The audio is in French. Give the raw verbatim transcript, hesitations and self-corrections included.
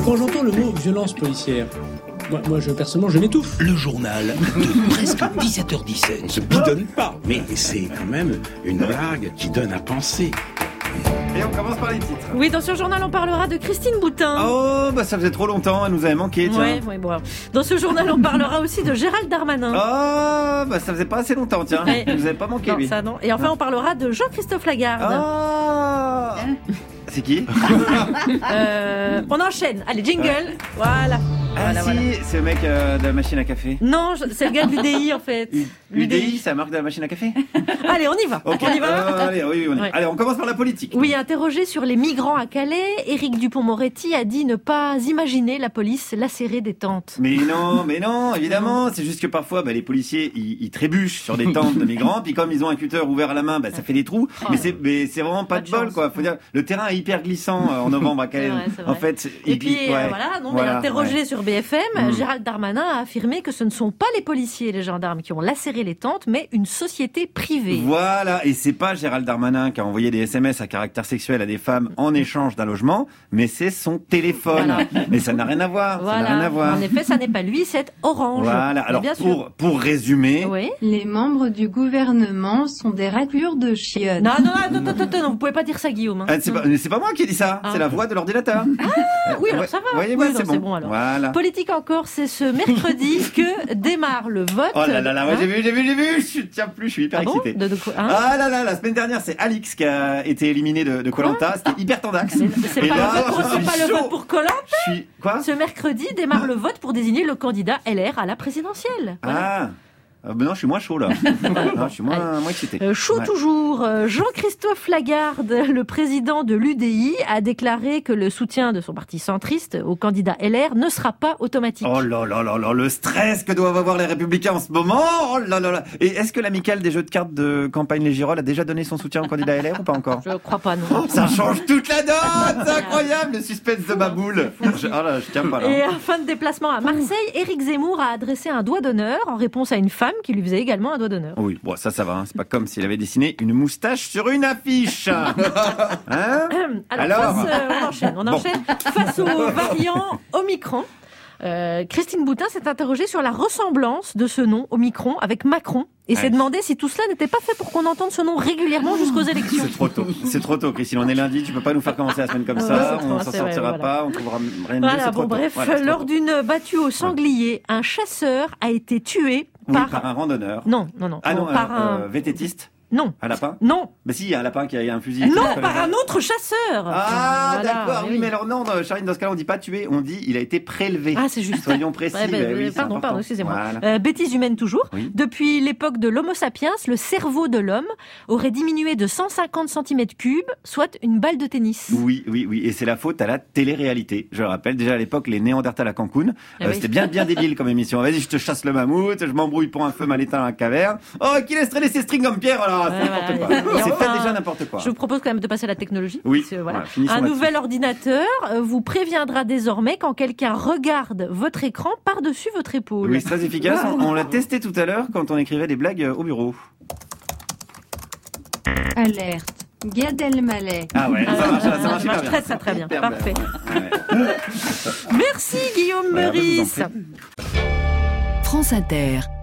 Quand j'entends le mot violence policière, moi, moi je, personnellement, je m'étouffe. Le journal de presque dix-sept heures dix-sept. On se bidonne pas, mais c'est quand même une blague qui donne à penser. Et on commence par les titres. Oui, dans ce journal, on parlera de Christine Boutin. Oh, bah ça faisait trop longtemps, elle nous avait manqué, tiens. Ouais, ouais, bon. Dans ce journal, on parlera aussi de Gérald Darmanin. Oh, bah ça faisait pas assez longtemps, tiens. Ouais. Elle nous avait pas manqué, Non, lui. ça non. Et enfin, on parlera de Jean-Christophe Lagarde. Ah. C'est qui? euh, On enchaîne. Allez, jingle. Ouais. Voilà. Ah Voilà, si, voilà. c'est le mec euh, de la machine à café. Non, je- c'est le gars de l'U D I en fait. U D I, c'est la marque de la machine à café? Allez, on y va. Ok. On y va. Euh, allez, oui, oui, on y va. Ouais. Allez, on commence par la politique. Oui, interrogé sur les migrants à Calais, Éric Dupond-Moretti a dit ne pas imaginer la police lacérer des tentes. Mais non, mais non, évidemment. C'est juste que parfois, bah, les policiers, ils, ils trébuchent sur des tentes de migrants, puis comme ils ont un cutter ouvert à la main, bah, ça fait des trous. Mais c'est, mais c'est vraiment pas, Pas de de bol, chance. quoi. Faut dire, le terrain est hyper glissant euh, en novembre à Calais. C'est vrai, c'est vrai. En fait, Et il puis glisse- euh, ouais. voilà, non, mais Voilà, interrogé ouais. sur B F M, Mm. Gérald Darmanin a affirmé que ce ne sont pas les policiers et les gendarmes qui ont lacéré les tentes, mais une société privée. Voilà, et c'est pas Gérald Darmanin qui a envoyé des S M S à caractère sexuel à des femmes en échange d'un logement, mais c'est son téléphone. Voilà. Mais ça n'a rien à voir. Ça n'a rien Voilà. à voir. En effet, ça n'est pas lui, c'est Orange. Voilà. Mais Alors bien sûr. pour pour résumer, Oui. Les membres du gouvernement sont des raclures de chiottes. Non, non, attends, attends, attends, non, vous pouvez pas dire ça, Guillaume. hein. ah, c'est pas, mais c'est pas moi qui ai dit ça, Ah. c'est la voix de l'ordinateur. Ah, oui, alors Ouais, ça va. voyez, Oui, ouais, non, c'est c'est bon. bon, alors. Voilà. Politique encore, c'est ce mercredi que démarre le vote. Oh là là là, ouais, Hein j'ai vu, j'ai vu, j'ai vu, je tiens plus, je suis hyper Ah bon excité. de, de quoi, hein Ah là là, la semaine dernière, c'est Alix qui a été éliminé de Koh-Lanta, c'était hyper tendax. C'est c'est Et pas, là, le vote pour, je c'est suis pas le chaud. vote pour Koh-Lanta. Je suis quoi? Ce mercredi démarre le vote pour désigner le candidat L R à la présidentielle. Voilà. Ah, euh, ben non, je suis moins chaud là. Non, je suis moins, moins excité. Euh, chaud Ouais. toujours, euh, Jean-Christophe Lagarde, le président de l'U D I, a déclaré que le soutien de son parti centriste au candidat L R ne sera pas automatique. Oh là là là là, le stress que doivent avoir les Républicains en ce moment. Oh là là là. Et est-ce que l'amicale des jeux de cartes de campagne Les Girolles a déjà donné son soutien au candidat L R ou pas encore? Je crois pas, non. Oh, ça change toute la donne. C'est incroyable, le suspense de ma boule. Je, ah là, je tiens pas là. Et en fin de déplacement à Marseille, Éric Zemmour a adressé un doigt d'honneur en réponse à une femme qui lui faisait également un doigt d'honneur. Oui, bon, ça, ça va. Hein. C'est pas comme s'il avait dessiné une moustache sur une affiche. Hein? Alors, Alors face, euh, on enchaîne. On Bon. enchaîne. Face au variant Omicron, euh, Christine Boutin s'est interrogée sur la ressemblance de ce nom Omicron avec Macron et s'est Ouais. demandé si tout cela n'était pas fait pour qu'on entende ce nom régulièrement jusqu'aux élections. C'est trop tôt. C'est trop tôt, Christine. On est lundi, tu peux pas nous faire commencer la semaine comme Ouais, ça. c'est trop, On s'en c'est sortira vrai, voilà. pas, on trouvera rien de mieux. Voilà, C'est trop bon tôt. bref, Voilà, c'est trop lors tôt. d'une battue au sanglier, un chasseur a été tué Oui, par... par un randonneur. Non, non, non. Ah non, par euh, un... euh, vététiste. Non, Un lapin. non, Mais si, il y a un lapin qui a un fusil. non, Ça, par ça, un autre chasseur. Ah, Voilà, d'accord. mais Oui, mais alors non, non, Charline, dans ce cas-là, on dit pas tué, on dit il a été prélevé. Ah, c'est juste. Soyons précis. Ouais, bah, bah oui, euh, c'est pardon, important. pardon, excusez-moi. Voilà. Euh, bêtise humaine toujours. Oui. Depuis l'époque de l'Homo sapiens, le cerveau de l'homme aurait diminué de cent cinquante centimètres cubes, soit une balle de tennis. Oui, oui, oui. Et c'est la faute à la télé-réalité. Je le rappelle, déjà à l'époque, les Néandertals à Cancun. Ah euh, oui. C'était bien, bien débile comme émission. Vas-y, je te chasse le mammouth, je m'embrouille pour un feu mal éteint dans la caverne. Oh, qui laisse traîner ses strings en pierre, alors, c'est Ouais, n'importe voilà. quoi. Et C'est enfin, pas déjà n'importe quoi. Je vous propose quand même de passer à la technologie. Oui, Parce que, voilà. voilà, finissons Un là-dessus. nouvel ordinateur euh, vous préviendra désormais quand quelqu'un regarde votre écran par-dessus votre épaule. Oui, c'est très efficace. On, on l'a testé tout à l'heure quand on écrivait des blagues euh, au bureau. Alerte. Gad Elmaleh. Ah ouais, ça marche, ça marche, Ça marche hyper bien. très, très, très bien. Hyper Parfait. Ouais, ouais. Merci Guillaume Voilà, je vous en Meurice. prie. France Inter.